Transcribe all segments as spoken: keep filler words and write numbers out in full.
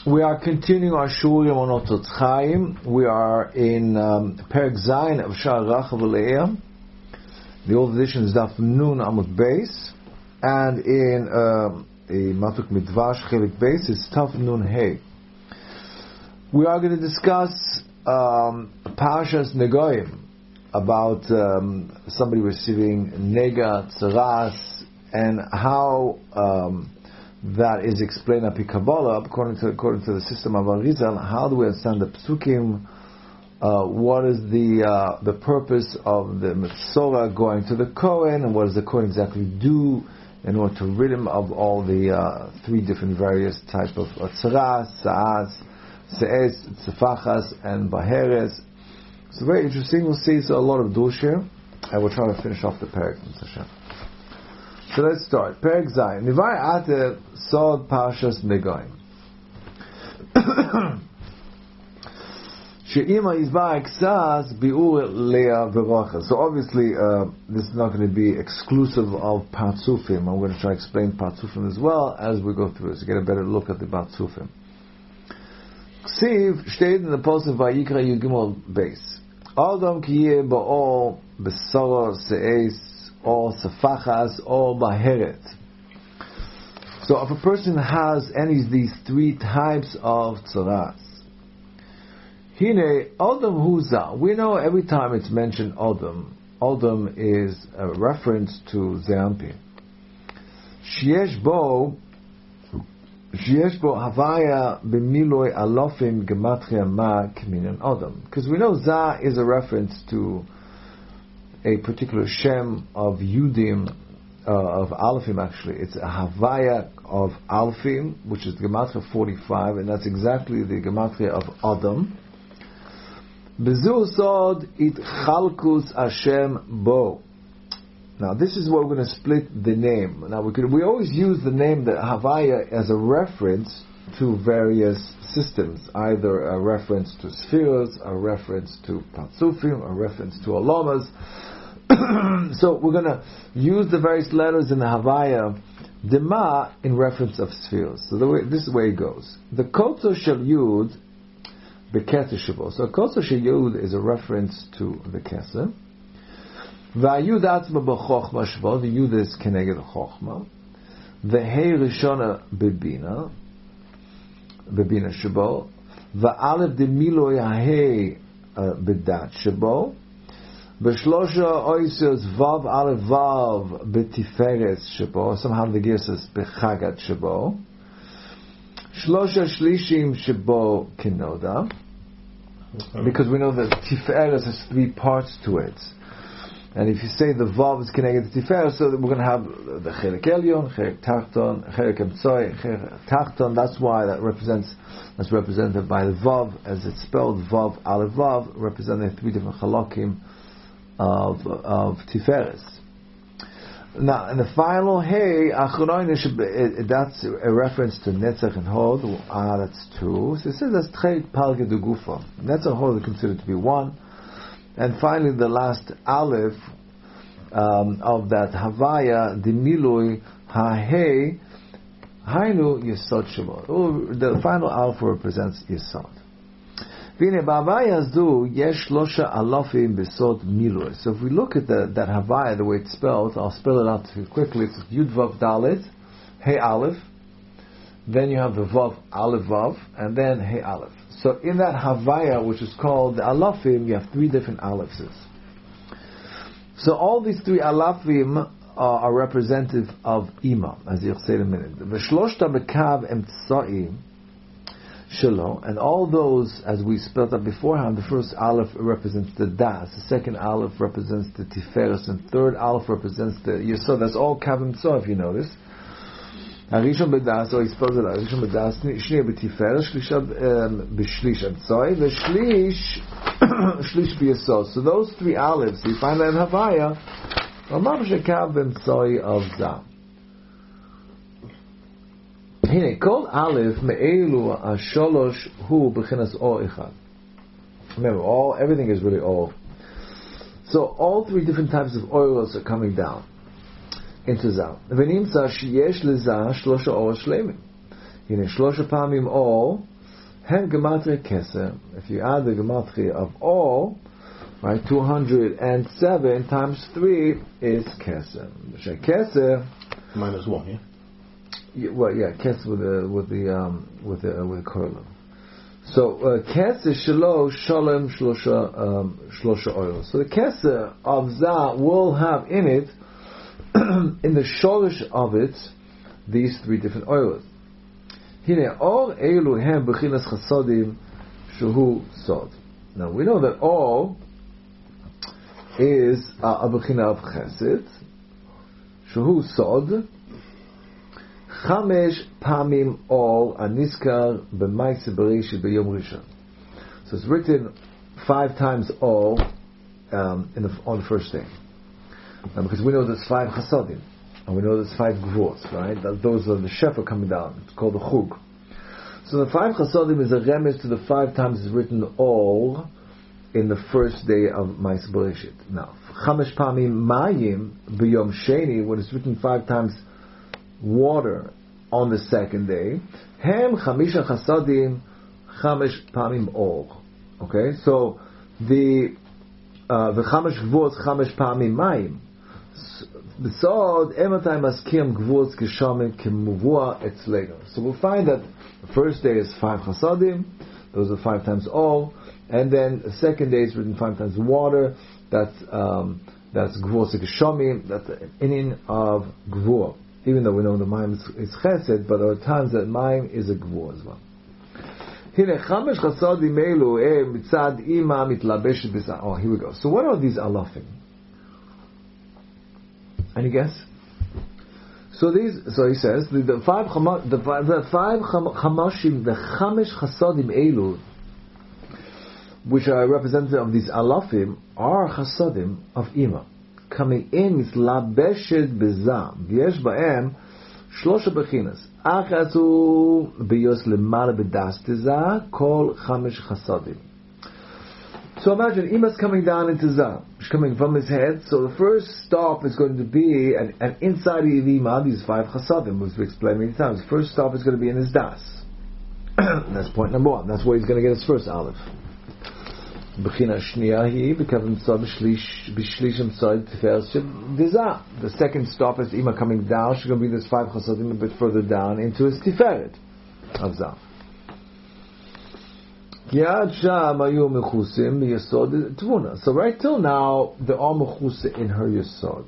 We are continuing our Shur Yemonot Totz Chaim. We are in um, Perek Zayin of Shar Rachav Le'eh. The old edition is Daf Nun Amud Beis, and in um, a Matuk Midvash Chelik Beis is Taf Nun Hey. We are going to discuss um, Parshas Negoim, about um, somebody receiving Nega, Tzaras, and how um, that is explained up in Kabbalah according to according to the system of Arizal. How do we understand the Psukim? Uh, what is the uh, the purpose of the Metzora going to the Kohen, and what does the Kohen exactly do in order to rid him of all the uh, three different various types of uh, Tzaras, Sa'as, Se'es, Tzefachas, and Baheres? So very interesting. We'll see so a lot of dush here, and we'll try to finish off the Perek. So let's start. Perek Zayin. Nivai Ate Sod Parshas Negoim. She'ima Yizba Eksas Bi'ur Leah V'Rochel. So obviously, uh, this is not going to be exclusive of Partzufim. I'm going to try to explain Partzufim as well as we go through this to get a better look at the Partzufim. Ksiv steht in the post of Vayikra Yugimol Beis. Adam Kiye Ba'ol B'Soro Se'es or Sefachas or Baheret. So if a person has any of these three types of tzaras, Hine Adam Huza, we know every time it's mentioned Adam, Adam is a reference to Ze'ampin. Sheyesh Bo Sheyesh Bo Havaya B'miloi Alofim Gematria Ma K'minan Adam. Because we know Za is a reference to a particular Shem of Yudim, uh, of Alfim actually. It's a Havaya of Alfim, which is Gematria forty-five, and that's exactly the Gematria of Adam. Bezu Sod It Chalkus Hashem Bo. Now this is where we're going to split the name. Now we could, we always use the name, the Havaya, as a reference to various systems, either a reference to spheres, a reference to Patzufim, a reference to Alamas. So we're going to use the various letters in the Havaya, Dema, in reference of spheres. So the way, this is where it goes. The Kotzo Shel Yud, Beketer Shabo. So Kotzo Shel Yud is a reference to the Keser. Va'yud atzma b'chochma shvo, the yud is keneged chochma. The hey rishona bebina, bebina shvo. Va'alef de miloi ha'hei bedat shvo. B'shlosha oisos vav alef vav b'tiferes shvo. Somehow the gear says b'chagat shvo. Shlosha shlishim shvo kenoda. Because we know that tiferes has three parts to it. And if you say the Vav is connected to Tifer, so we're going to have the Chelik Elyon, Chelik Tachton, Chelik Emtsoi, Chelik Tachton. That's why that represents, that's represented by the Vav, as it's spelled Vav Aleph Vav, representing three different Chalokim of of Tiferes. Now, in the final Hey, Acharoin, that's a reference to Netzach and Hod. Ah, that's two. So it says that's Treit Palge de Gufa. Netzach and Hod are considered to be one. And finally, the last aleph um, of that Havaya, the Milui Hahei, Hainu Yesod Shemot. The final aleph represents Yesod. Vine B'Havaya Zu Yesh Losha Alofim Besod Milui. So if we look at the, that Havaya, the way it's spelled, I'll spell it out quickly. It's Yud Vav Dalet, Hey Aleph. Then you have the Vav Aleph Vav, and then Hey Aleph. So in that Havaya, which is called the Alafim, you have three different Alephs. So all these three Alafim uh, are representative of Ima, as you'll say in a minute. V'shloshta bekav emtsai shelo, and all those, as we spelled out beforehand, the first Aleph represents the Das, the second Aleph represents the Tiferes, and third Aleph represents the Yesod. That's all Kav Emtsai, if you notice. Arishon B'das, or he spells it out, Arishon B'das, Shniya B'Tiferes, Shlisha B'Shlish Emtsoi, V'Shlish, Shlish B'Yesod. So those three Alephs, you find that in Havaya, Amam Shekav Emtsoi of Zah. Hine, Kol Aleph Me'elu HaSholosh Hu B'chinas O Echad. Remember, all, everything is really all. So all three different types of oils are coming down into Zah. ונמצא שיש לזה שלושה אור שלמים. הנה, שלושה פעמים אור, Hen gematria keser. If you add the gematria of all, right, two hundred seven times three is keser. Keser minus one, yeah. Yeah, well, yeah, keser with the with the um, with the uh, with the korban. So keser shelo shalom shlosha um, shlosha oil. So the keser of za will have in it in the sholish of it these three different oils. Hine all elu hem bechinas chasodim shehu sod. Now we know that all is a bechina of chesed shehu sod. Chamesh pamim all aniskar b'maise bereshit b'yom rishon. So it's written five times all um, in the, on the first day. Now, because we know there's five chasadim, and we know there's five gvuos, right? That those are the shefa coming down. It's called the chug. So the five chasadim is a remez to the five times it's written all in the first day of Maise Bereshit. Now, chamesh pamim mayim b'yom sheni, when it's written five times water on the second day, hem chamisha chasadim chamesh pamim all. Okay, so the uh, the chamesh gvuos chamesh pamim mayim. The sod ematay maskim gvuos geshamin kemuvua etzlenu. So we'll find that the first day is five chasadim; those are five times all, and then the second day is written five times water. That's um, that's gvuos geshamin. That's an inyan of gvuah. Even though we know the mime is, is chesed, but there are times that mime is a gvur as well. Hine chamesh chasadim elu eh mitzad ima mitlabeshet b'sa. Oh, here we go. So what are these alafim? Any guess? So these, so he says the, the five chama, the, the five chamashim, the chamesh chasadim elu, which are representative of these alafim, are chasadim of ima. Coming in is labeshet bezam. V'yesh ba'em shlosha bechinas. Achas hu b'yos lemala b'das teza kol chamesh chasadim. So imagine Ima's coming down into Zah. She's coming from his head. So the first stop is going to be, and, and inside of Ima, these five chasadim, which we explained many times. The first stop is going to be in his das. That's point number one. That's where he's going to get his first aleph. The second stop is Ima coming down. She's going to be this five chasadim a bit further down into his tiferet of Zah. So right till now, they're all mechusa in her yesod.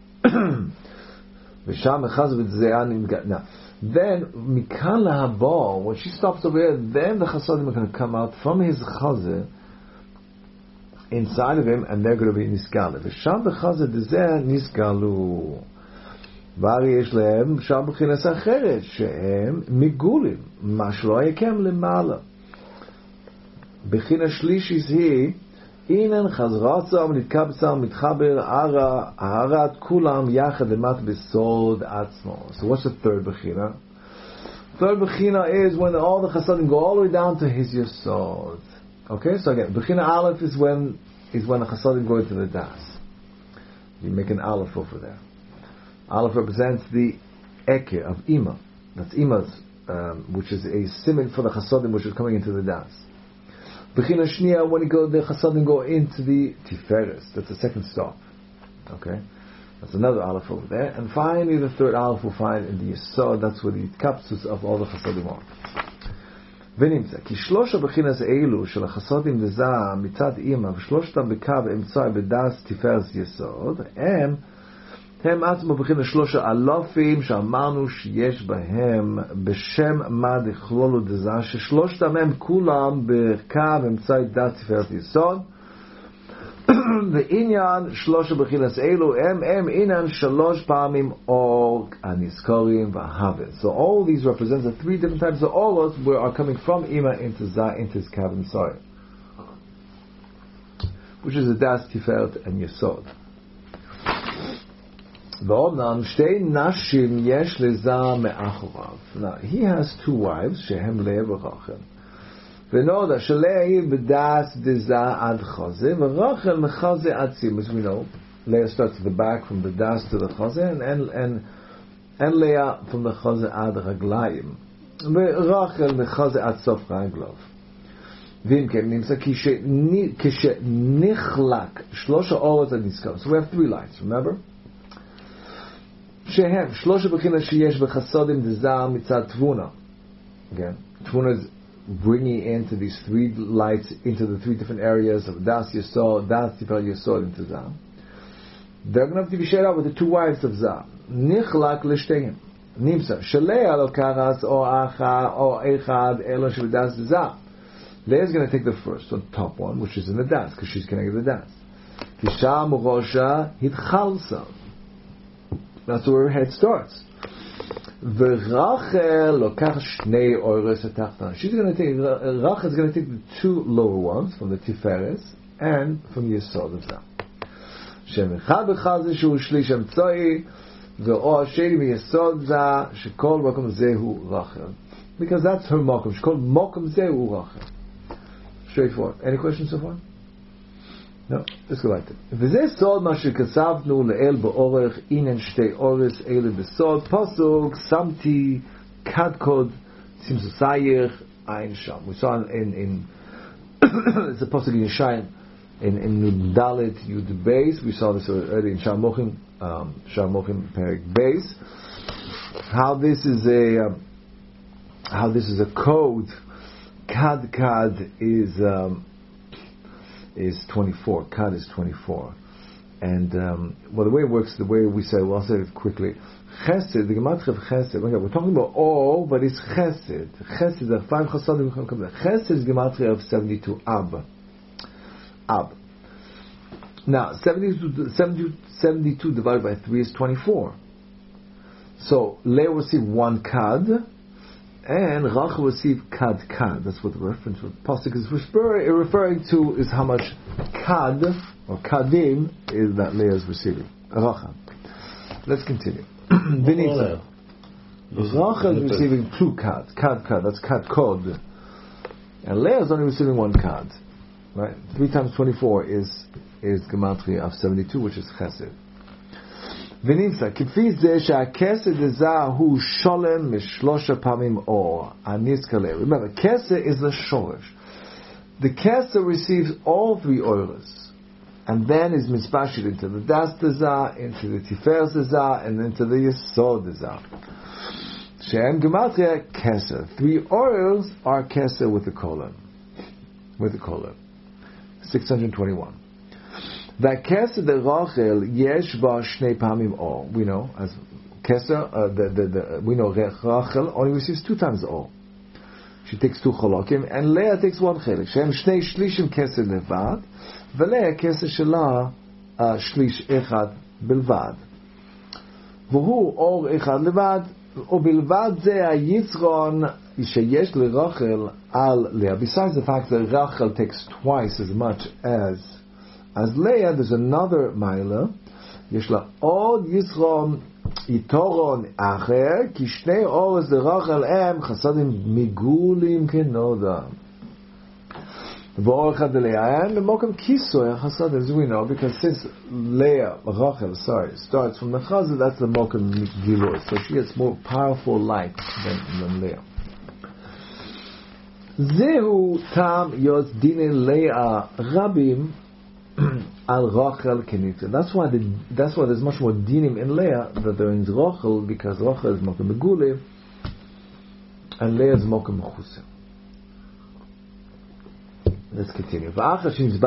Now, then mikan lahabal, when she stops over here, then the chasadim are going to come out from his chazeh inside of him, and they're going to be niskale. V'sham b'chazeh dezeh niskalu. Vari yesh lehem sham b'chinas acheret shehem migulim ma shelo yakem lemala. B'china shlishis hi inan chazratzam nitkabtzam mitchaber ara aharat kulam yachad lemat besod atzmo. So what's the third b'china? Third b'china is when all the chasadim go all the way down to his yesod. Okay, so again, b'china aleph is when is when the chasadim go into the das. You make an aleph over there. Aleph represents the eke of ima. That's ima's, um, which is a simon for the chasadim which is coming into the das. B'china shniya, when you go, the chasadim go into the tiferes. That's the second stop. Okay, that's another aleph over there. And finally, the third aleph we'll find in the yesod. That's where the kapsus of all the chasadim are. ונמצא, כי שלוש הבחינס האלו של החסודים לזה מצד אימא ושלושתם בקו אמצעי בדס תפארת יסוד, הם הם עצמו בחינס שלוש האלפים שאמרנו שיש בהם בשם מה דכלולו דזה, ששלושתם הם כולם בקו אמצעי דס תפארת יסוד. ועניין שלוש הבחינס האלו הם הם עניין שלוש פעמים אור הנזכרים וההבל. So all these represent the three different types of oros where are coming from Ima into Zah into his Kav and Soy, which is the Das, Tiferet and Yesod. ואומנם שתי נשים יש לזה מאחוריו. Now he has two wives שהם לאה ורחל. ונודע שלאה בדס דזה עד חזה ורחל מחזה עד סיום. As we know, Leah starts at the back from the das to the chazeh, and and and, and Leah from the chazeh ad raglayim. ורחל מחזה עד סוף רגליו. ואם כן, נמצא כשנחלק שלוש האורות הנזכר. So we have three lights, remember? שהם שלוש הבחינות שיש בחסודים דזר מצד תבונה. Again, תבונה is bringing into these three lights into the three different areas of Das Yesod, Das Tifel Yesod into Zah. They're going to have to be shared out with the two wives of Zah. Nichlak l'shteihem. Nimsa. Shalei al karas or acha or echad elo shvidas Zah. Leah is going to take the first, the top one, which is in the Das, because she's connected to the Das. Kisha murosha hitchalsa. That's where her head starts. V'Rachel lokach shnei oros hatachtan. She's going to take, Rachel is going to take the two lower ones from the Tiferes and from Yesod of Zah. Shem echad b'chal ze shu shlish amtzoi ve'o asheri miyesod Zah shekol mokum zehu Rachel. Because that's her mokum. She called mokum zehu Rachel. Straightforward. Any questions so far? No, let's go like that. וזה סוד מה שכתבנו לאל באורך אינן שתי אורס אלה בסוד פסוק שמתי קדקוד צמצוסייך ein שם. We saw in, in it's a pasuk in Yeshayim in in Nudalit Yud Beis. We saw this already in Shalmochim um, Shalmochim Perek Beis. How this is a um, how this is a code. Kad Kad is um, is twenty-four. Kad is twenty-four, and um, well, the way it works, the way we say, well, I'll say it quickly. Chesed, the gematria of Chesed. Okay, we're talking about all, but it's Chesed. Chesed, the five chasadim. Chesed is gematria of seventy-two. Ab, Ab. Now, seventy-two, seventy-two, seventy-two divided by three is twenty-four. So Leah will receive one Kad, and Rachel will receive Kad Kad. That's what the reference with pasuk is referring, referring to is how much Kad or Kadim is that Leah is receiving. Rachel. Let's continue. Rachel is receiving two Kad. Kad Kad. That's Kad Kod. And Leah is only receiving one Kad. Right? Three times twenty-four is is gematria of seventy-two, which is Chesed. ונמצא, כפי זה שהכסד הזה הוא שולם משלושה פעמים אור, הנזכלה. Remember, kesed is the shorish. The kesed receives all three oros, and then is mispashit into the das dezah, into the tiferes dezah, and into the yesod dezah. Shem gematria kesed. Three oros are kesed with the colon. With the colon. six hundred twenty-one. That kesed the Rachel yesh ba shnei pamim or. We know as kesed uh, the, the, the we know Rachel only receives two times or. She takes two cholokim and Leah takes one chelik. Shem shnei shlishim kesed levad, v'Leah kesed shela shlish echad belvad. V'hu or echad levad ובלבד זה היתרון שיש לרachel al Leah. Besides the fact that Rachel takes twice as much as as Leah, there's another Maila. יש לה עוד יתרון, יתרון אחר, כי שני אורס לרachel הם חסדים מיגולים כנודע. ואור אחד ללאה, and במוקם כיסוי החסד, as we know, because since Leah, Rachel, sorry, starts from the chazad, that's the mokum gilur, so she has more powerful light than, than Leah. זהו tam יוס דיני Leah רבים al Rachel kenitza. That's why the, that's why there's much more dinim in Leah that there is Rachel, because Rachel is mokum megule and Leah is mokum mechusah. Let's continue. Now, now we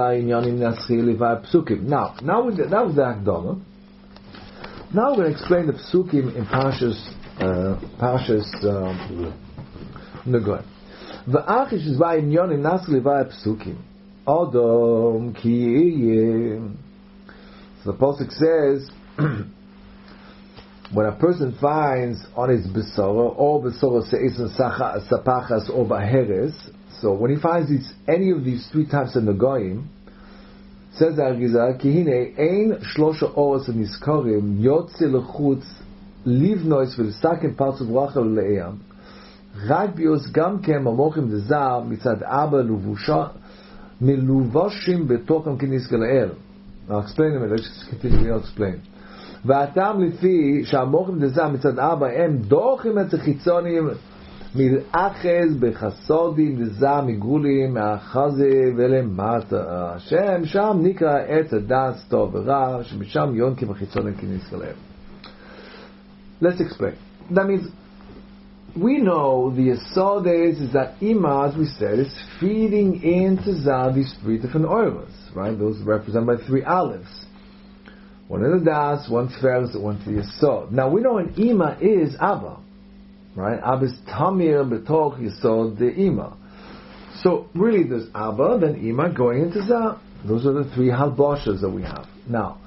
that was the Akdama. Now we're going to explain the Psukim in Parshas uh, Parshas Negoim. V'achish is by Inyonim Naskil Levai Psukim. Odom Kiyim. So the Pasuk says, when a person finds on his besora, or besora se'is sapachas or baheres, so when he finds these, any of these three types of Negoim, says the Arizal, Kihine ein shlosha oros nizkarim yotze lechutz livnois v'lesaken parts of Rachel le'eah rak bios gam kem amochim dezah mitzad abba miluvashim betokam kinizka le'el. I'll explain them. Let's just continue. I'll explain. והטעם לפי שהמוחים דזah מצד אבא הם דוחים את החיצוניים מלאחז בחסודים דזה מגולים מהחזה ולמטה. השם שם נקרא עץ הדעת טוב ורע, שמשם יונקים החיצונים כניס להם. Let's explain. That means we know the Yesodes is that Ima, as we said, is feeding into Zah these three different oils, right? Those represented by three olives. One in the Das, one Tferes, one to the Yesod. Now we know an Ima is Abba, right? Abba is Tamir, Betoch, Yesod, the Ima. So really there's Abba, then Ima going into Zah. Those are the three halboshas that we have. Now,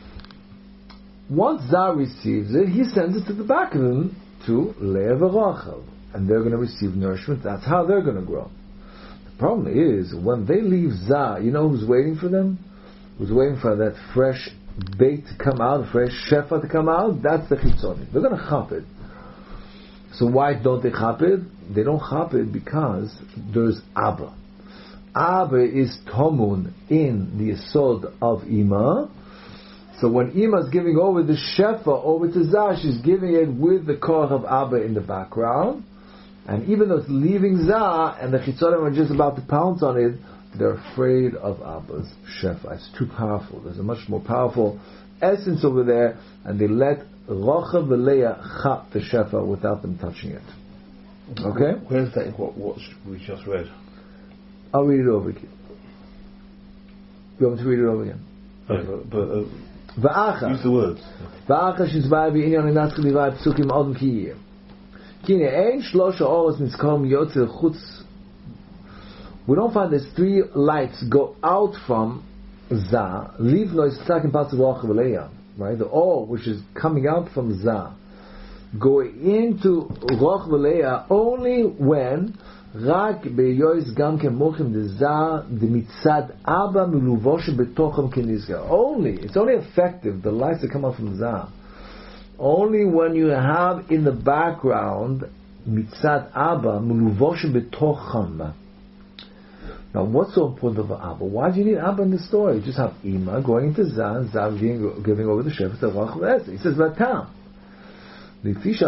once Zah receives it, he sends it to the back of him, to Leah Rachel, and they're going to receive nourishment. That's how they're going to grow. The problem is, when they leave Zah, you know who's waiting for them? Who's waiting for that fresh bait to come out, fresh shefa to come out? That's the chitzoni. They're going to chop it. So why don't they chop it? They don't chop it because there's Abba. Abba is Tomun in the Yesod of Ima. So when Ima is giving over the shefa over to Zah, she's giving it with the koach of Abba in the background. And even though it's leaving Zah, and the chitzonim are just about to pounce on it, they're afraid of Abba's shefa. It's too powerful. There's a much more powerful essence over there, and they let Rocha v'Leah chop the shefa without them touching it. Okay? Where's that in what, what we just read? I'll read it over again. You want me to read it over again? Okay. But, but uh, Va'acha. use the words. Va'acha shizbaya b'inyan inatzke divai psukim odem kiyir. Kine ein shlosha oros nizkom yotze chutz. We don't find these three lights go out from Zah, leave no istakim parts of Rocha v'Leah, right? The or which is coming out from Zah, go into Rocha v'Leah only when רק ביועץ גם כמוכם דזר דמצד אבא מלובו שבתוכם כנזכר. Only, it's only effective, the lights that come out from Zah, only when you have in the background מצד אבא מלובו שבתוכם. Now what's so important about Abba? Why do you need Abba in the story? You just have Ima going into Zah, and Zah giving, giving over the shepherd to Rach v'Eser. He says Vatam. Because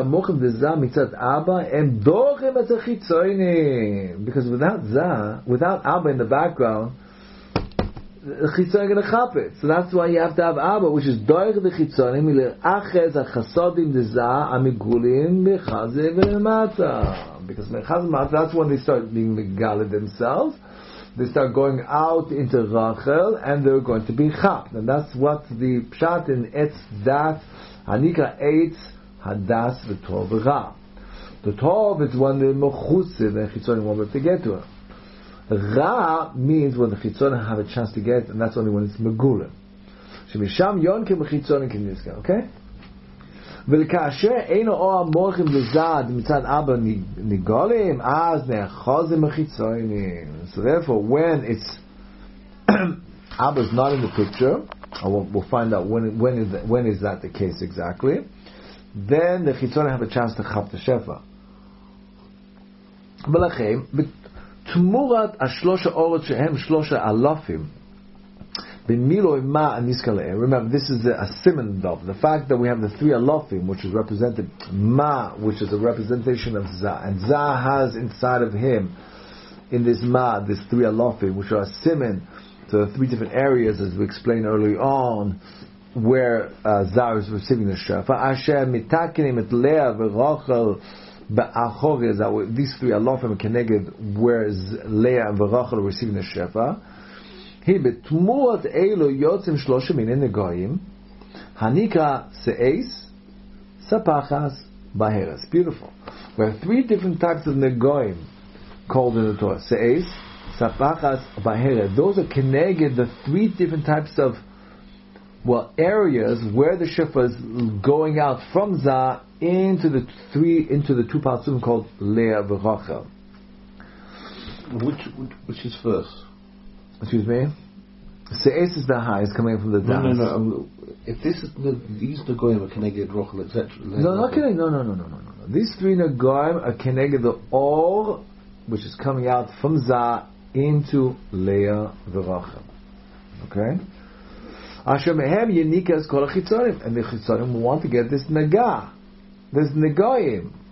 without Zah, without Abba in the background, the Chitzonim are going to chop it. So that's why you have to have Abba, which is Doich the Chitzonim, Achez HaChasodim the Zah, Amigulim, Mechaze V'Lemata. Because Mechaze V'Lemata, that's when they start being Megala themselves. They start going out into Rachel, and they're going to be chapped. And that's what the Pshat in Etz Dat, Hanika Eitz, Hadas v'tov v'ra. The tov is when the mechutze, the chitzonim won't be able to get to it. Ra means when the chitzonim have a chance to get it, and that's only when it's megulim. Shemisham yonkim v'chitzonim kinizka. Okay? V'lekasher eino or morchim lezad mitzad abba nigolim az ne'achozim v'chitzonim. So therefore, when it's Abba is not in the picture, we'll, we'll find out when when is that, when is that the case exactly. Then the chitzonim have a chance to chap the shefa. V'lachem b'tmurat ashlosha orot shehem shlosha alofim b'milo ma aniska le'er. Remember, this is a, a siman dov. The fact that we have the three alofim, which is represented ma, which is a representation of Zah, and Zah has inside of him, in this ma, this three alofim, which are a siman to the three different areas, as we explained early on, where uh, Zah is receiving the shefa. Asher mitakenim et Leah v'Rachel ba'achor, that these three alofim keneged where Leah and Rachel are receiving the shefa. He betmuot elo yotzim shlosha minin negoyim hanika se'es sapachas baheres. Beautiful. We have three different types of negoyim called in the Torah: se'es, sapachas, baheres. Those are keneged the three different types of well, areas where the shefa is going out from Zah into the three, into the two partsum called Leah v'Rachel. Which, which which is first? Excuse me. Se'es is the highest coming from the No, Das. no, no. Um, if this is the, these Negoim are connected Rachel, et cetera. No, not connected. No, no, no, no, no, no. These three Negoim are connected the Or, which is coming out from Zah into Leah v'Rachel. Okay. Asher mehem yenika es kol hachitzonim, and the chitzonim want to get this nagah, this negoyim.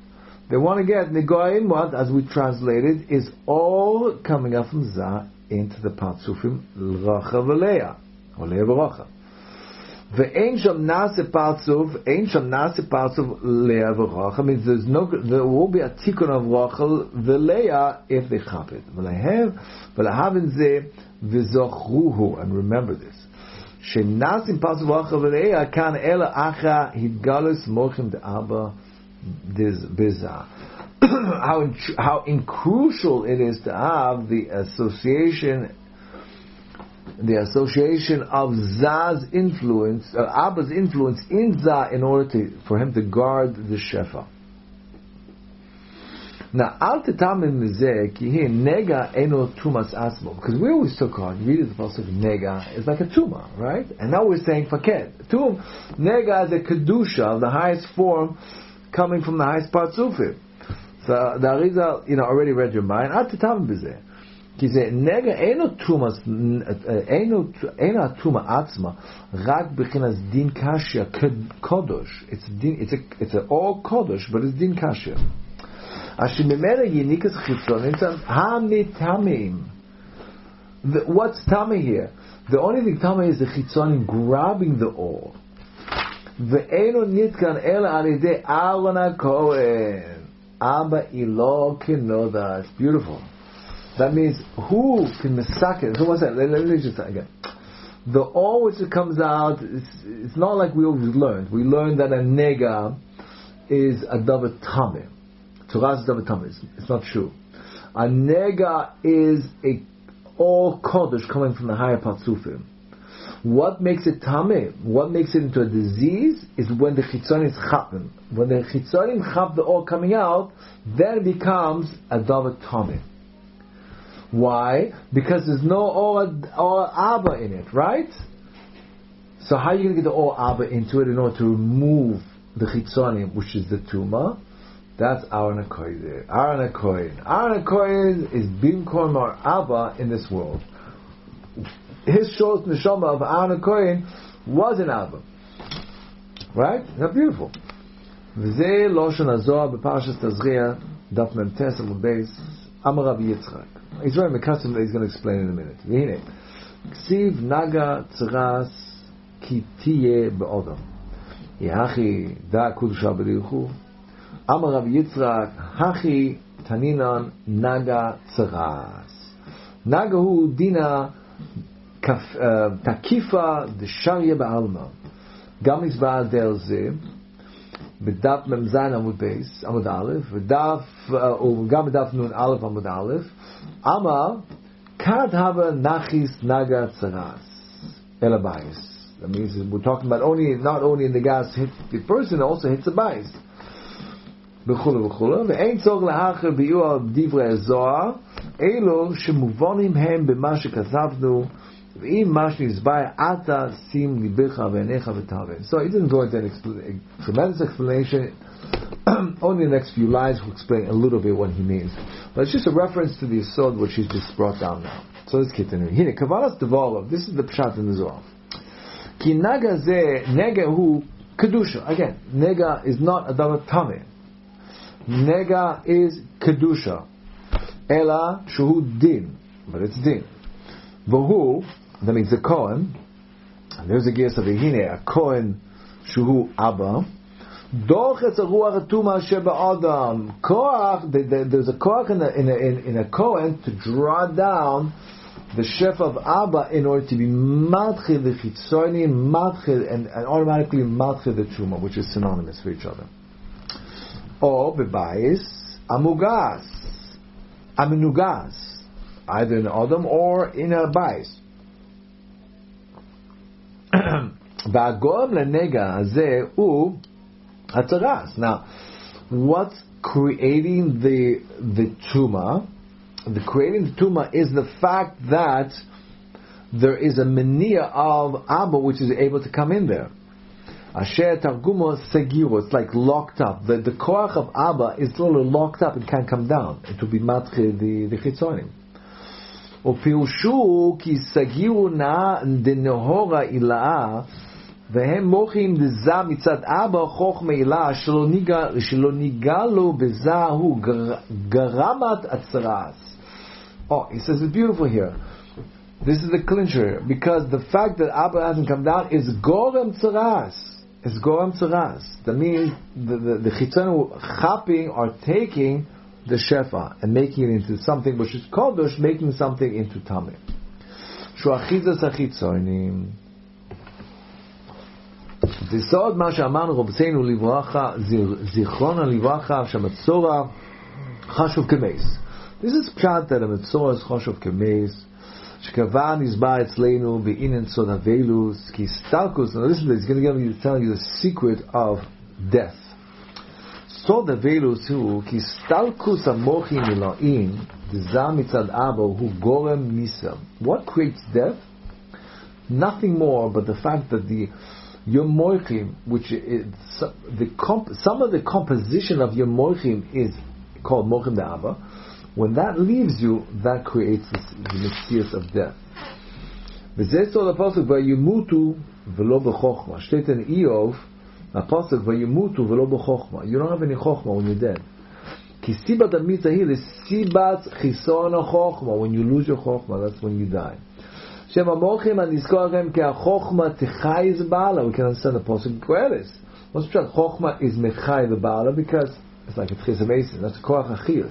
They want to get Negoim, what, as we translated, is all coming up from Za into the Parzufim Rachel v'Leah, or Leah v'Rachel. Ve'ein sham nase Parzuf, ein sham nase Parzuf Leah v'Rachel, means there's no, there will be a tikkun of Rachel v'Leah if they chap it. V'lehav, v'lehavin ze v'zochruhu, and remember this. Shenasim Parzuf Rachel v'Leah kan ela acha hidgalus mochim de'aba this bizarre. how in, how in crucial it is to have the association, the association of Za's influence, uh, Abba's influence in Za, in order to for him to guard the shefa. Now, al tetamim mizeh ki hi nega eno tumas asmo, because we always took on reading the pasuk nega is like a tuma, right? And now we're saying faked. Tum nega is a kedusha, the highest form, coming from the highest parzufim. So the Arizal, you know, already read your mind. At the time, bizeh, he said, "Nega eno tumas, eno eno tuma atzma, rak bechinas din kashya kodosh. It's din, it's a, it's a all kodosh, but it's din kashya. Ashimemera yinikas chitzon. It's a hamitamim. What's tame here? The only thing tame is the chitzonim grabbing the all. Ve'eno nitkan ela alidei Aaron HaKohen. Abba ilo kenoda. It's beautiful. That means who can misake? So what's that? Let, let me just again. The all which comes out, it's, it's not like we always learned. We learned that a nega is a davar tameh. Torah is davar tameh. It's, it's not true. A nega is a all kodesh coming from the higher parzufim. What makes it tameh? What makes it into a disease is when the chitzonim is chappen. When the chitzonim chap the all coming out, then it becomes a davar tameh. Why? Because there's no all, all abba in it, right? So how are you going to get the all abba into it in order to remove the chitzonim, which is the tuma? That's Aaron HaKohen. Aaron HaKohen. Aaron HaKohen is bimkom or abba in this world. His short neshama of Aaron HaKohen was an Abba. Right? Isn't that beautiful? V'zeh Loshan HaZohar b'Parshas Tazria Daf Mem Tes Amud Beis Amar Rabbi Yitzchak. He's very mekassim that he's going to explain in a minute. V'hine Ksiv Naga Tzeras Ki Tiye Be'odam Yehachi Da Kudusha B'Richu Amar Rabbi Yitzchak Hachi Taninan Naga Tzeras Naga Hu Dina Takifa Desharya Ba'alma Gam Nizba Del Ze B'daf Mem Zayin Amud Beis Amud Aleph B'daf Gam B'daf Nun Aleph Amud Aleph Ama Kad Hava Nachis Naga Tzaras El Abayis. That means we're talking about only not only in the gas hit the person, also hits the bayis. B'chula b'chula ve'ein tzog lahacher b'yu divrei Zohar elo shemuvonim hem b'ma shekazavnu. So he didn't go into an expl- a tremendous explanation. Only the next few lines will explain a little bit what he means. But it's just a reference to the Yisod which he's just brought down now. So let's continue. Here, Kavalas Devolov. This is the Pshat in the Zohar. Ki naga ze nega hu kedusha. Again, nega is not a davar tameh. Nega is kedusha. Ela shuhu din, but it's din. V'hu. That means the Kohen, and there's a gears of Ehine, a Kohen Shuhu Abba. Dochetz Ruach Tuma Sheba Adam. Koach, there's a Koach in a, in, a, in, in a Kohen to draw down the Shef of Abba in order to be Matchil the Chitzoni, Matchil, and, and automatically Matchil the Tuma, which is synonymous for each other. Or Bebayis Amugas, Aminugas, either in Adam or in a Bayis. Now, what's creating the the tuma? The creating the tuma is the fact that there is a mania of Abba which is able to come in there. Asher targumo segiro, it's like locked up. The the koach of Abba is literally locked up and can't come down. It will be matche the the chitzonim. Upiushu ki sagiru na denehora ilaa והם מוחים דזה מצד אבא חוכמה אילה שלא ניגע לו בזה הוא גרמת הצרס. Oh, he says it's beautiful here. This is the clincher, because the fact that Abba hasn't come down is gorem tzaras. It's gorem tzaras. That means the the, the chitzonu chapping are taking the shefa and making it into something which is kodosh, making something into tameh. Shu achizas achitzonim. Zisod ma she'amarnu Rabbeinu livracha, zichrona livracha, she'matzora chashuv kemeis. This is pshat that a matzora is chashuv kemeis. Shekava nizba etzleinu be'inen sod havelus ki stalkus. Now listen to this. He's going to give you, tell you the secret of death. Sod havelus hu ki stalkus amochi milain deza mitzad abo hu gorem misa. What creates death? Nothing more but the fact that the your moichim, which is the comp, some of the composition of your moichim is called mochim de Abba. When that leaves you, that creates this, the mitzvah of death. V'zeh tzol ha'pasuk v'yimutu v'lo b'chochma. State in Eov, ha'pasuk v'yimutu v'lo b'chochma. You don't have any chochma when you're dead. Ki sibat ha'mitzvah here is sibat chison ha'chochma. When you lose your chochma, that's when you die. Shem ha'mochim ha'nizkorem ke ha'chochma techai z'ba'ala. We can understand the pasuk Koheles. What's the chochma is mechai z'ba'ala because it's like a tchis ha'mesin. That's a koach achilles.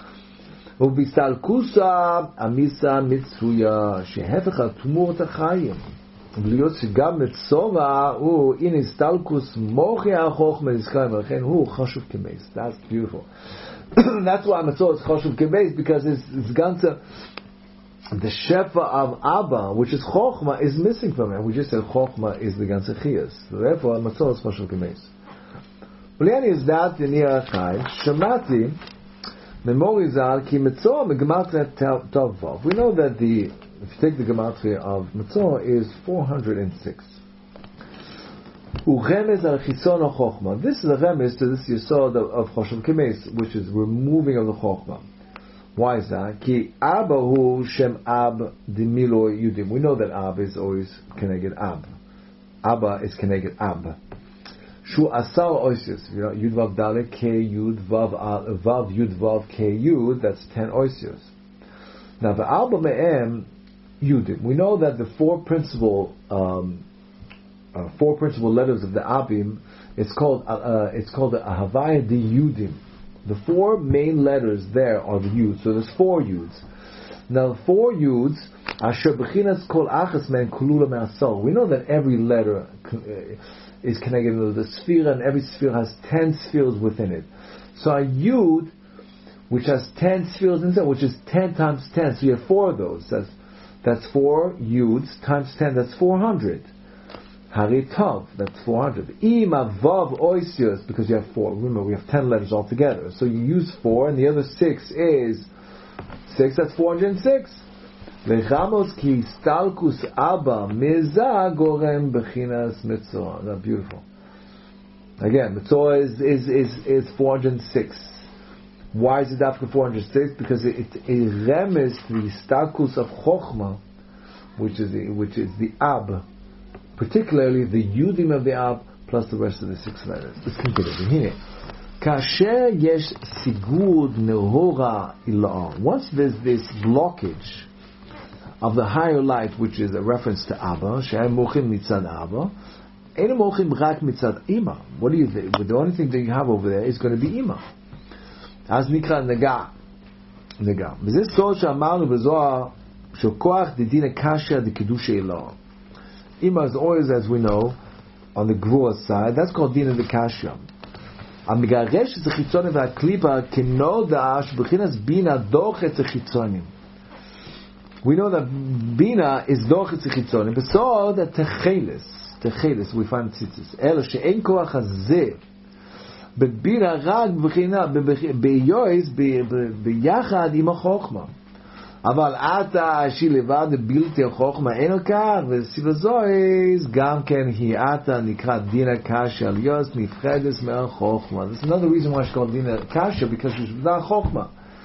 ובסטלקוסה המיסה מצויה שהפך התמורת החיים ולהיות שגם מצורה הוא הנה סטלקוס מוחי החוכמה נזכרים ולכן הוא חשוב כמייס. That's beautiful. That's why Matzor is חשוב כמייס, because it's, it's ganze the shefa of Abba, which is chokhmah, is missing from it. We just said chokhmah is the ganze chiyas. Therefore Matzor is חשוב כמייס. ולעני is that in Yerachai שמעתי Memorizal ki Metzor gematria tov vav. We know that the if you take the gematria of Metzor is four hundred and six. Uremez al chitzon chokhmah. This is a remes to this yesod of choshev kemes, which is removing of the chokhmah. Why is that? Ki Abba hu shem ab dimilo yudim. We know that Ab is always keneged Ab. Abba is keneged Ab. Shu asar oisius, you know, yud vav dalet k yud vav vav yud vav k yud. That's ten oisius. Now the alba me'em yudim. We know that the four principal um, uh, four principal letters of the abim, it's called uh, uh, it's called the ahavaya di yudim. The four main letters there are the yuds. So there's four yuds. Now the four yuds asher bechinas kol achas men kulula me'asol. We know that every letter Uh, is connected to the sphere, and every sphere has ten spheres within it. So a yud, which has ten spheres inside, which is ten times ten, so you have four of those. That's that's four yuds times ten. That's four hundred. Haritov, that's four hundred. Ima vav oisios, because you have four. Remember, we have ten letters altogether. So you use four, and the other six is six. That's four hundred and six. Lechamos ki stalkus abba meza gorem bechinas mitzvah. That's beautiful. Again, mitzvah is is is is four hundred and six. Why is it after four hundred and six? Because it it remes the stalkus of chokhmah, which is the, which is the ab, particularly the yudim of the ab plus the rest of the six letters. Let's continue here. Kasher yesh sigud nehora ilah. Once there's this blockage of the higher light, which is a reference to Abba, she'em mochim mitzad Abba, ein mochim rak mitzad Ima. What do you think? The only thing that you have over there is going to be Ima. As nikra nega, nega. V'zeh sod she'amarnu b'zohar she'koach dedina kasher dekidusha ilah. Ima is always, as we know, on the Gvura side. That's called dina dekasher. Amigaresh es chitzonim v'aklipa kenoda she'bechinas bina dochet chitzonim. We know that Bina is Dochet Chitzonim, but so that Techeles, Techeles, we find tzitzis. Ela she'en koach hazeh, but Bina rag b'china, b'yoyz, b'yachad im ha-chokhmah. אבל עתה שהיא לבד בלתי החוכמה אין כך, וסיבזויז גם כן היא עתה נקראת דינה קשה על יוס נפחדת מהחוכמה. That's another reason why she called דינה קשה, because she's without חוכמה.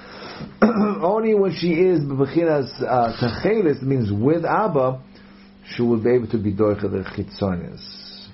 Only when she is b'bechinas tachelis, means with Abba, she will be able to be doicha the chitzonis.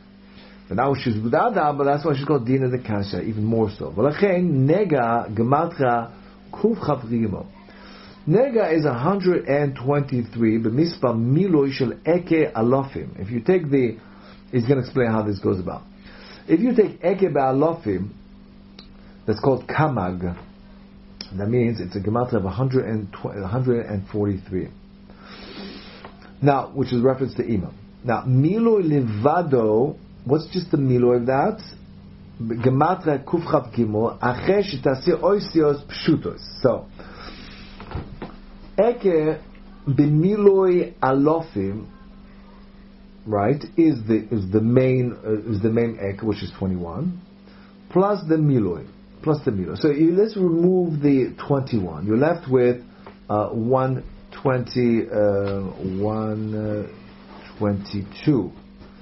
But now she's without the Abba, that's why she's called Dina de Kasha, even more so. V'lachein nega gematra kuf chav gimel. Nega is one hundred twenty-three, b'mispa miloi shel eke alofim. If you take the, he's going to explain how this goes about. If you take eke ba'alofim, that's called kamag, that means it's a gematria of one hundred forty-three. Now, which is reference to Ima. Now, miloi levado, what's just the miloi of that? Gematria kuf chav gimel, achesh taseh oisios pshutos. So, Eke b'miloi alofim, right, is the is the main uh, is the main eke, which is twenty-one, plus the miloi, plus the miloi. So you, let's remove the twenty-one. You're left with uh, one twenty, uh, one twenty-two,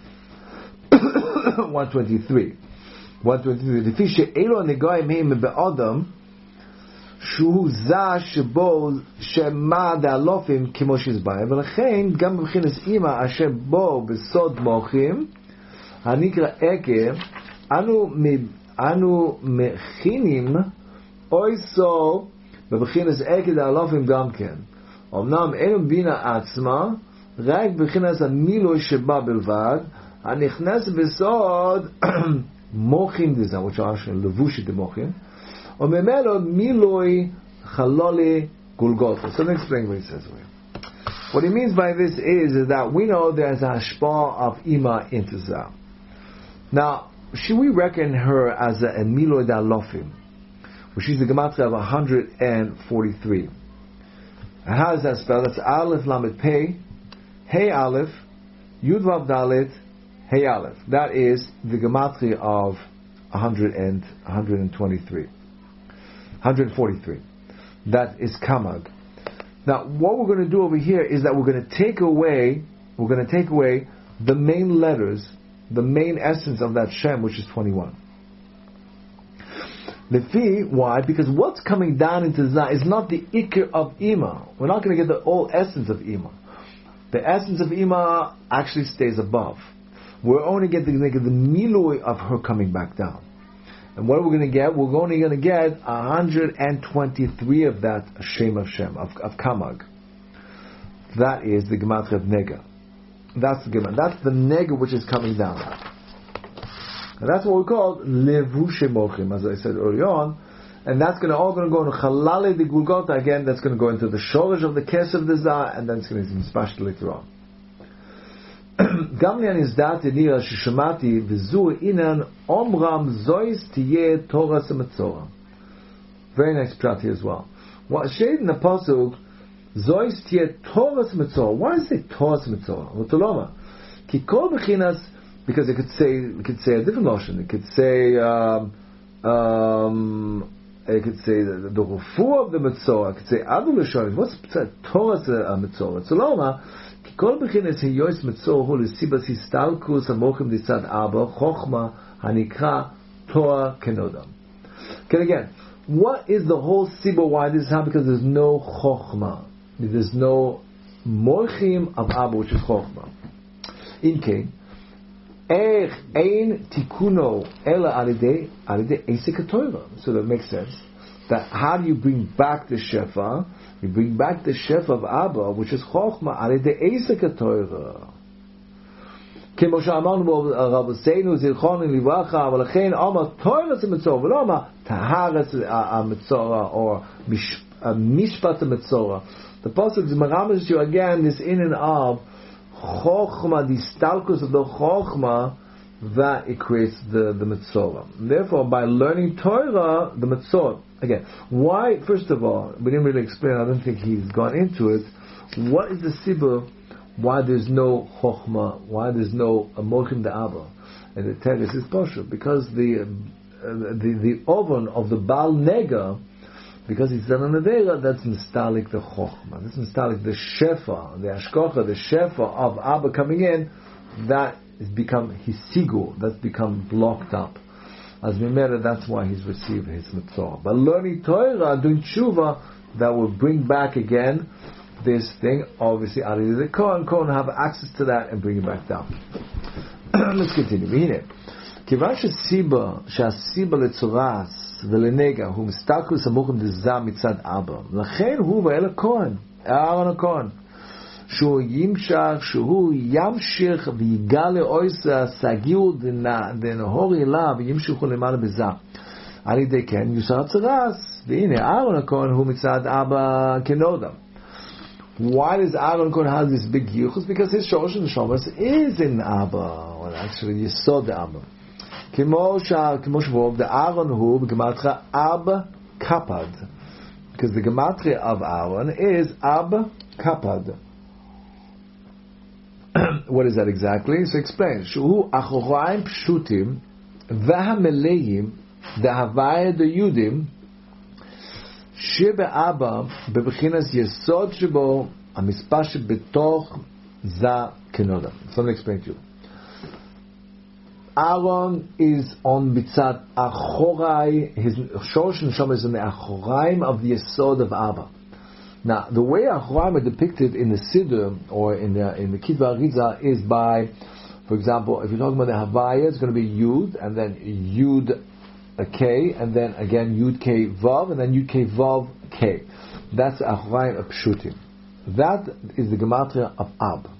one twenty-three, one twenty-three. The fish elo negoim him be'adam. שהוא זה שבו שמה דאלופים כמו שהסברנו, ולכן גם מבחינת אימא אשר בו בסוד מוחים הנקרא עקב, אנו, אנו מכינים אויסו בבחינת עקב דאלופים גם כן. אמנם אינו בינה עצמה, רק בבחינת המילוי שבה בלבד, הנכנס בסוד מוחים דזה, which are actually לבושי דמוחים, Omemelo miloi chaloli gulgota. So let me explain what he says here. What he means by this is, is that we know there's a hashpah of ima into Zah. Now, should we reckon her as a, a miloi dalofim, which is the gematria of one hundred forty-three? And how is that spelled? That's Aleph Lamed Pei, Hey Aleph, Yud Vav Dalet, Hey Aleph. That is the gematria of one hundred and one hundred twenty-three. one hundred forty-three. That is kamag. Now, what we're going to do over here is that we're going to take away, we're going to take away the main letters, the main essence of that Shem, which is twenty-one. Lefi, why? Because what's coming down into Zah is not the ikr of Ima. We're not going to get the whole essence of Ima. The essence of Ima actually stays above. We're only getting the, the milui of her coming back down. And what we're going to get, we're only going to get one hundred twenty-three of that Shem of Shem, of, of Kamag. That is the Gematria of Nega. That's the Gematria. That's the Nega which is coming down. And that's what we call Levushe Mochim, as I said earlier on. And that's going to all going to go into Chalale de Gulgota again. That's going to go into the Shorish of the Kes of the Zah, and then it's going to be spashed later on. גם לי אני הזדעתי נראה ששמעתי וזו אינן אומרם זויס תהיה תורס המצורע. Very nice prat here as well. What shade in the pasuk זויס תהיה תורס המצורע. Why does it say תורס המצורע? ותולמה. כי כל בחיnas, because it could say, it could say a different notion. It could say um, um, it could say the, the refu of the Metzorah. It could say Adu L'Shonish. What's Torah Metzorah? Tzoloma, ki kol b'chines hiyois Metzorah hu l'sibas histalkus hamochim ditzad Abba chochma hanikra Torah kenodam. Okay, again, what is the whole sibah why this is happening? Because there's no chochma. There's no mochim of Abba, which is chochma. In Cain, Ech ein tikuno ela alidei alidei esek Torah. So that makes sense. That how do you bring back the shefa? You bring back the shefa of Abba, which is chochma alidei esek Torah. כמו שאמרנו רבותינו זיכרונו לברכה, ולכן אמר תורס המצורע ולא אמר טהרת המצורע or משפט המצורע. The pasuk merames you again this in and of chochma, the stalkus of the chochma, that it creates the, the Metzorah. Therefore, by learning Torah, the Metzorah, again, why, first of all, we didn't really explain, I don't think he's gone into it, what is the sibur, why there's no chochma, why there's no mochim da'aba? And the text is pashut, because the, uh, the, the oven of the Baal Nega, because he's done an Avera, that's Nistalik the Chochma. That's Nistalik the Shefa, the Ashkocha, the Shefa of Abba coming in, that has become Hisigu, that's become blocked up. As Mimera, that's why he's received his Mitzvah. But learning Torah, doing Tshuva, that will bring back again this thing, obviously, Ali the Kohen, Kohen have access to that and bring it back down. Let's continue. כיוון שסיבה, שהסיבה לצורס ולנגע הוא מסתכל סמוך דזה מצד אבא, לכן הוא ואל הכהן, אהרון הכהן, שהוא ימשך, שהוא ימשיך ויגלה אויסה סגירו דנהור אליו וימשכו למעלה בזה. על ידי כן יוסר הצרס, והנה אהרון הכהן הוא מצד אבא כנודם. Why does Aaron Cohen have this big yichus? Because his Shorosh and Shomas is in Abba, well actually Yesod Abba. כמו שבוב, the Aaron הוא בגמטריה Ab Kapad, because the gematria of Aaron is Ab Kapad. What is that exactly? So explain. שהוא אחוריים פשוטים והמלאים דהוויה דיודים שבאבא בבחינס יסוד שבו המספר שבתוך זה כנודע. So let me explain to you. Aaron is on מצד אחורי, his שורש נשום is on the אחוריים of the יסוד of Abba. Now, the way אחוריים are depicted in the Siddur or in the in the Kitva Arizah is by, for example, if you're talking about the Havaya, it's going to be Yud and then Yud a K, and then again Yud K Vav, and then Yud K Vav K. That's Achorayim Pshutim. That is the gematria of Ab.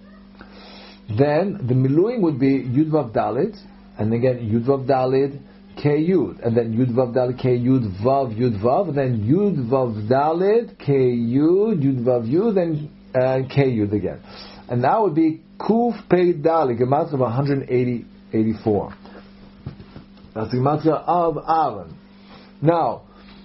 Then the Miluim would be Yud Vav Dalit, and again Yud Vav Dalit K Yud, and then Yud Vav Dalit K Yud Vav Yud Vav, and then Yud Vav Dalit K Yud Yud Vav Yud, and uh, K Yud again. And that would be Kuf Pei Dalit, gematria of one hundred eighty, eighty-four. That's the gematria of Aaron. Now,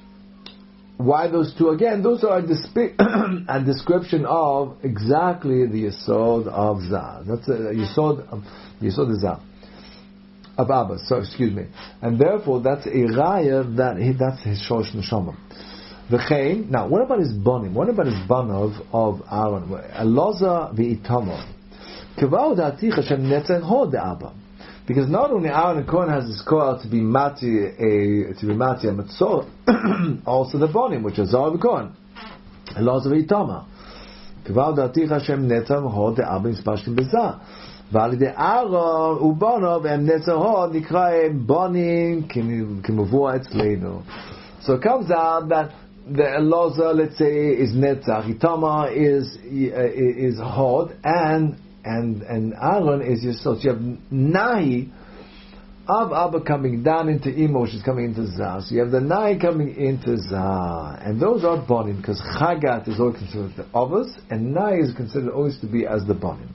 why those two again? Those are a, disp- a description of exactly the Yesod of Zah. That's a Yesod, um, Yesod of Zah. Of Abba, so excuse me. And therefore, that's a raya that he, that's his Shorosh Neshama. V'chein. Now, what about his bonim? What about his banov of Aaron? Elazar v'Itamar. Kavau da'atich Hashem netzach hod de'Abba. Because not only Aaron and Cohen has this call to be mati a to be mati a matzor, also the bonim, which is Zar v'Cohen, Elazar v'Itamar. Kavau da'atich Hashem netzach hod de'Abba nispashtim b'zah. ועל ידי אהרון ובונו והם נצרות נקרא בונים כמבוא אצלנו. So it comes out that the Elazar, let's say, is netzach, Itamar is is hod, and and and Aaron is yesod. So you have nahi of Abba coming down into Imo, which is coming into Zah. So you have the nahi coming into Zah, and those are bonim because Chagat is always considered the Avos, and nahi is considered always to be as the bonim.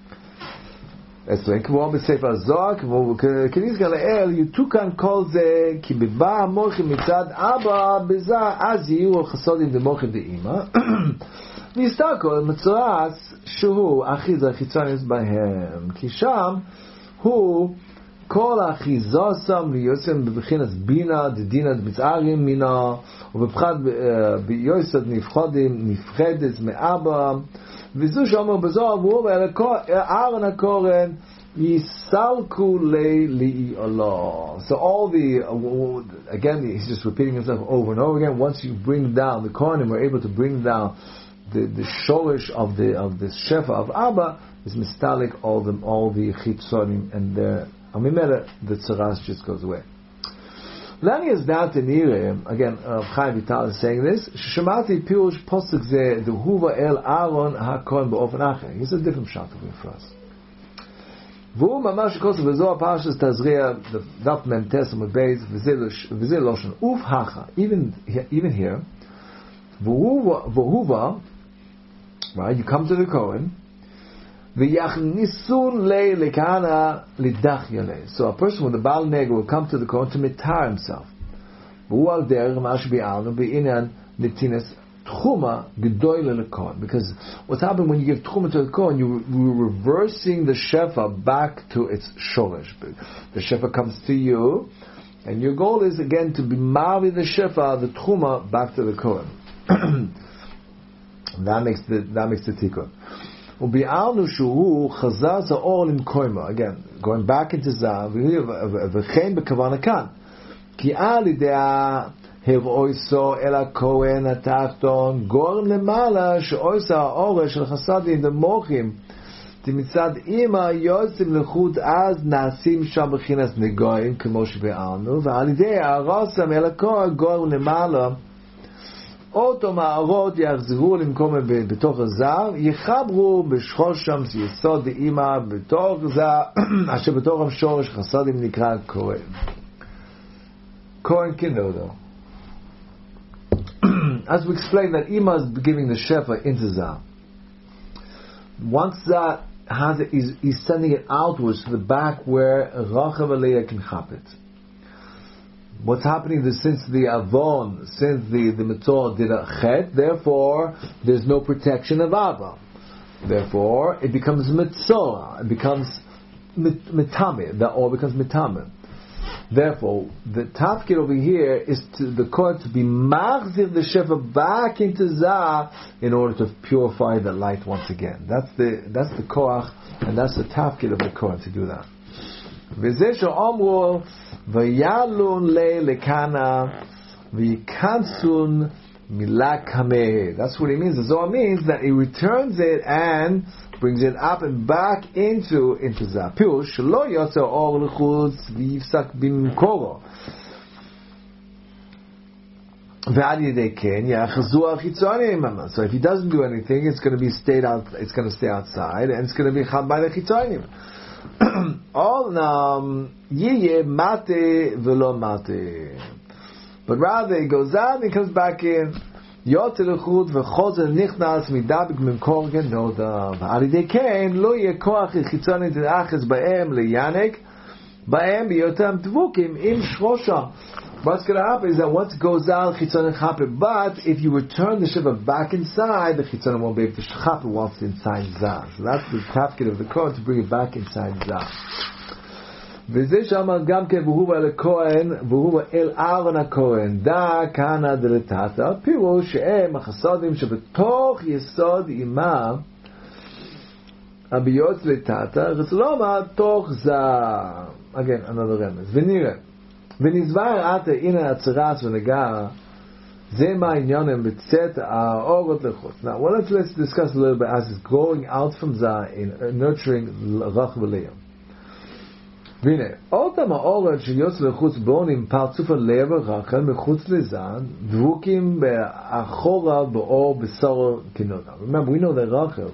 אצלנו, כמו בספר הזוהר, כמו כניסגר לאל, יתוקן כל זה, כי בבא המוחים מצד אבא, בזה, אז יהיו החסודים דמוחים דאמא, ויסתכל מצורס שהוא אחיזה החיצונית בהם, כי שם הוא כל האחיזה שם ליוסם בבחינת בינה, דדינה דמצערים מינה, ובבחד ביוסד נפחדים, נפחדת מאבא, וזו שאומר בזוהר, והוא אהרון הכהן יסלקו לי לי אלוה. So all the, uh, again, he's just repeating himself over and over again. Once you bring down the Kohanim, we're able to bring down the the shorish of the of the shefa of Abba, is mistalik all them all the chitzonim, and the amimela the tzaras just goes away. Lani is down to Nire, again, Chaim Vital is saying this, Shemati Pirush Posuk Zeh, the Huva El Aaron HaKohen B'ofen Acher. Here's a different shot for us. V'hu mamash kosu v'zoh parashas Tazria, the Daf Mem Tes Amud Beis, v'zeh Loshen, Uf Hacha, even, even here, V'huva, right, you come to the Kohen, V'yachnisun le lekana lidach yaleh. So a person with a Baal Nega will come to the Kohen to mitar himself. V'hu al derech mash bi'alnu b'inan netinas tchuma gedoyle lekohen. Because what's happened when you give tchuma to the Kohen, you, you're reversing the shefa back to its shoresh. The shefa comes to you, and your goal is again to be mavi the shefa, the tchuma, back to the Kohen. that makes the that makes the tikkun. Ubi'alnu shuhu chazaz ha'or limkoima. Again, going back into Zah, v'chein b'kavana kan. Ki al idea hevoiso el ha'kohen ha'tachton gorem lemala she'oisa ha'oresh shel chasadim the mochim מצד אימא יוצאים לחוץ אז נעשים שם בחינס נגויים כמו שבארנו, ועל ידי הרוסם אל הכוח גור למעלה אותו מערות יחזרו למקום בתוך הזר, יחברו בשחור שם יסוד אימא בתוך זר אשר בתוך השורש חסדים נקרא כהן. כהן כנודו. As we explained that Ima is giving the shefa into Zah. Once that has it, he's, he's sending it outwards to the back where Rachav and Leah can chop it. What's happening is since the Avon, since the, the Mitzvah did a chet, therefore there's no protection of Abba. Therefore it becomes Mitzvah, it becomes Mitame, that all becomes Mitame. Therefore, the tafkid over here is to the Kohen to be machzir the shefa back into Zah in order to purify the light once again. That's the that's the koach, and that's the tafkid of the Kohen to do that. V'zeh she'omru v'yalun le lekana v'yikansun milak hameh. That's what it means. The Zohar means that he returns it and brings it up and back into into Zah. Pirush lo yotzer or lechutz v'yifsak bimkoro. V'al yedei ken yachazu al chitzonim. So if he doesn't do anything, it's going to be stayed out. It's going to stay outside, and it's going to be chad by the chitzonim. All nam yiyeh mate v'lo mate. But rather he goes out and he comes back in. Yotze lechut v'chozer nichnas midabik memkor genoda v'al yedei ken lo yeh koach chitzoni t'achas ba'em leyanek ba'em b'yotam tvukim im shrosha. What's going to happen is that once it goes out, chitzoni chapir. But if you return the shiva back inside, the chitzoni won't be able to chapir once inside Zah. So that's the tafkid of the Kohen, to bring it back inside Zah. וזה שאמר גם כן והוא אל הכהן והוא אל אהרון הכהן דא כהנא דלתתא פירוש שהם החסדים שבתוך יסוד אימה הביות לתתא רצלו מה תוך זה again another רמז ונראה ונזבר עתה הנה הצרס ונגע זה מה העניונים בצאת האורות לחוץ. Now well, let's, let's discuss a little bit as it's going out from Zah in nurturing Rach v'Leah. והנה, אותם האורת שיוצא לחוץ בונים פרצוף הלב ורחל מחוץ לזן דבוקים באחורה באור בשור כנודה. Remember, we know that Rachel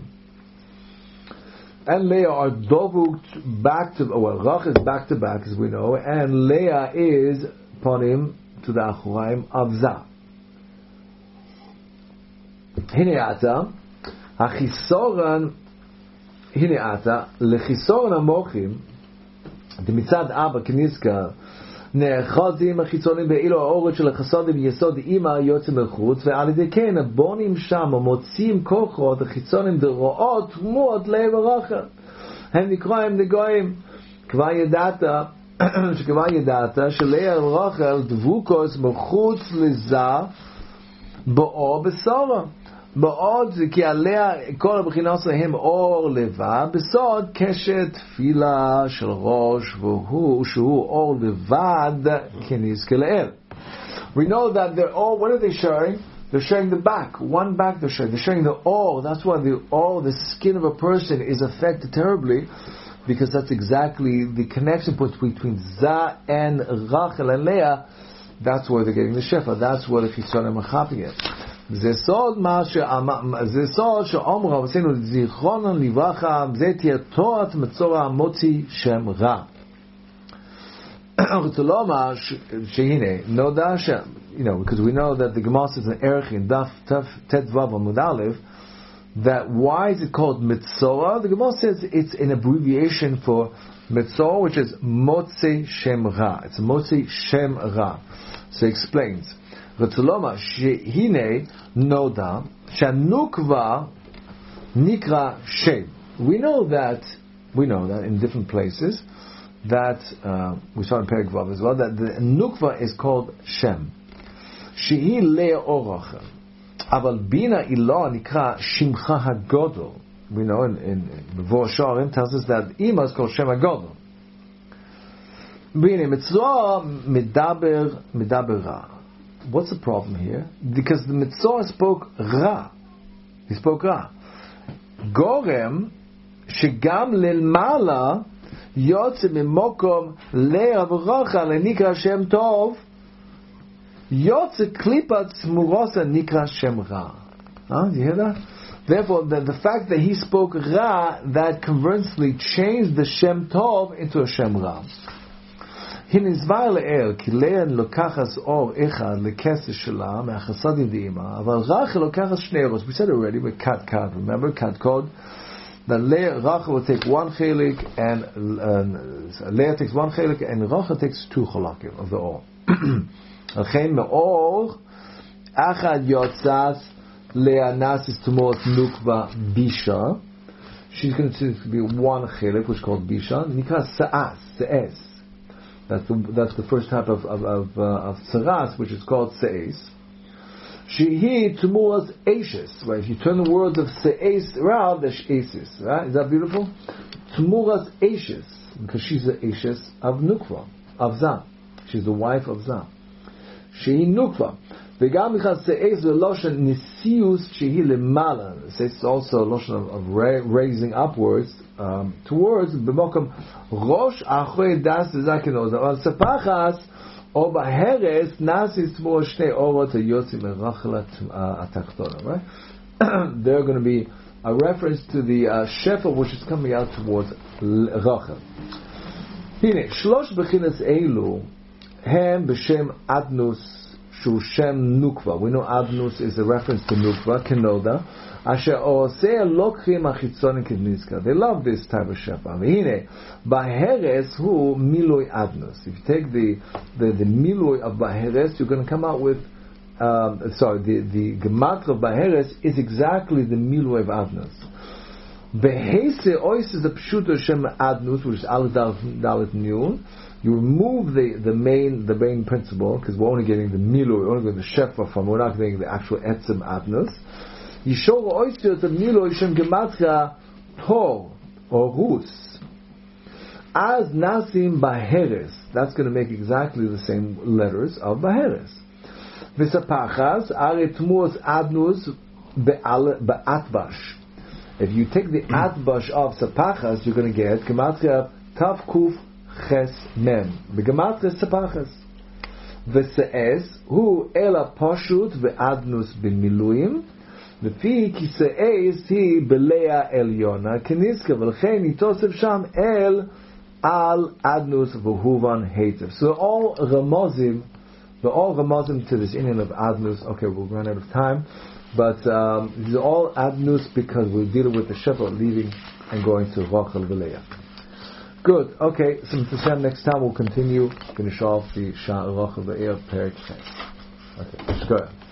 and Leah are dovuked back to, well, Rachel is back to back as we know, and Leah is ponim to the Achoraim of Zah. הנה עתה, החיסורן, הנה עתה, לחיסורן המוחים, מצד אבא כניסקה נאחזים החיצונים באילו האורת של החסדים יסוד אימא יוצאים לחוץ ועל ידי כן הבונים שם מוצאים כוחות החיצונים דרועות תמות לב הרחל הם נקראים נגויים כבר ידעת שכבר ידעת שליה הרחל דבוקוס מחוץ לזה באור בשורה בעוד כי עליה כל הבחינות הם אור לבד בסוד קשת תפילה של ראש והוא שהוא אור לבד כנזכה לאל. We know that they're all, what are they showing? They're showing the back, one back they're showing. They're showing the aur. That's why the aur, the skin of a person is affected terribly, because that's exactly the connection point between Zah and Rachel and Leah. That's where they're getting the shefa. That's where the chitzonim are chopping it. זה סוד מה שאמר, זה סוד שאומרו עשינו זיכרונם לברכה, זה תהיה תורת מצור המוציא שם רע. רוצה לומר שהנה, נודע ש, you know, because we know that the Gemara says in Erech in Daf Tet Vav Amud Aleph, that why is it called Mitzorah? The Gemara says it's an abbreviation for Mitzorah, which is Motzi Shem Ra. It's Motzi Shem Ra. So he explains. וצלומה שהנה נודע שהנוקבה נקרא שם. We know that we know that in different places that uh, we saw in Perek Vav as well that the nukva is called Shem. שהיא לאה או רחל. אבל בינה אילו נקרא שמך הגודל. We know in, in Bevor Shorim tells us that Ima is called Shem HaGodel. בינה מצרוע מדבר מדבר רע. What's the problem here? Because the Mitzvah spoke Ra. He spoke Ra. Gorem שגם למעלה יוצא ממוקום לאה ורוחה לנקרא שם טוב, יוצא קליפת צמורוסה נקרא שם רע. Huh? Do you hear that? Therefore, the, the fact that he spoke Ra, that conversely changed the Shem Tov into a Shem Ra. הנזבר לאל, כי לאה לוקחת אור אחד לכסף שלה, מהחסדים דאימה, אבל רחל לוקחת שני אורות. We said already, with cut cut, remember, cut code, that Leah, Rachel will take one chelik, and uh, Leah takes one chelik, and Rachel takes two chalakim of the or. לכן מאור, אחד יוצאת Leah nasis tomorrow's nukva bisha. She's going to be one chelik, which is called bisha. Nikra sa'as, sa'es. That's the that's the first type of of of, uh, of saras, which is called se'es. Shehi tomorrow's ashes. Right? If you turn the words of se'es around, there's ashes. Right? Is that beautiful? Tomorrow's ashes, because she's the ashes of nukva, of Zah. She's the wife of Zah. Shehi nukva. וגם בכלל סעיס ולושן ניסיוס שהיא למעלה. It's also a lotion of, of raising upwards, um, towards, במוקם ראש אחרי דס וזקנוז. אבל ספחס או בהרס נסיס תמור שני אורות היוצאים מרחל התחתונה. Right? They're going to be a reference to the uh, shefa which is coming out towards רחל. הנה, שלוש בחינס אלו הם בשם אדנוס Shu Shem Nukva. We know Adnus is a reference to Nukva, Kenoda. Asher Oseh Lokrim Achitzonim Kidnizka. They love this type of shefa. V'hine, Baheres hu Miloi Adnus. If you take the the, the Miloi of Baheres, you're going to come out with, um, sorry, the, the Gematria of Baheres is exactly the Miloi of Adnus. Behese Ois is the Pshuto Shem Adnus, which is Al Dalet Nyun. You remove the, the main the main principle, because we're only getting the milu, we're only getting the shefa from, we're not getting the actual etzem adnus. Yishor oisyo the milu yishem gematria tor or rus. As nasim baheres, that's going to make exactly the same letters of baheres. V'sapachas are tmuos adnus be'atbash. If you take the atbash of sapachas, you're going to get gematria tav kuf Ches Mem. Begematria Sapachas. V'se'ez hu ela pashut ve'adnus b'miluim. V'fi ki se'ez hi b'leia elyona keniska v'lchein yitosef sham el al adnus v'huvan heitev. So all ramazim, they're all ramazim to this Indian of adnus. Okay, we'll run out of time, but um, these are all adnus because we're dealing with the shepherd leaving and going to Rachel v'Leah. Good. Okay. So next time we'll continue. Finish off the Shah Rachel Ve'er Perek. Okay. Let's go.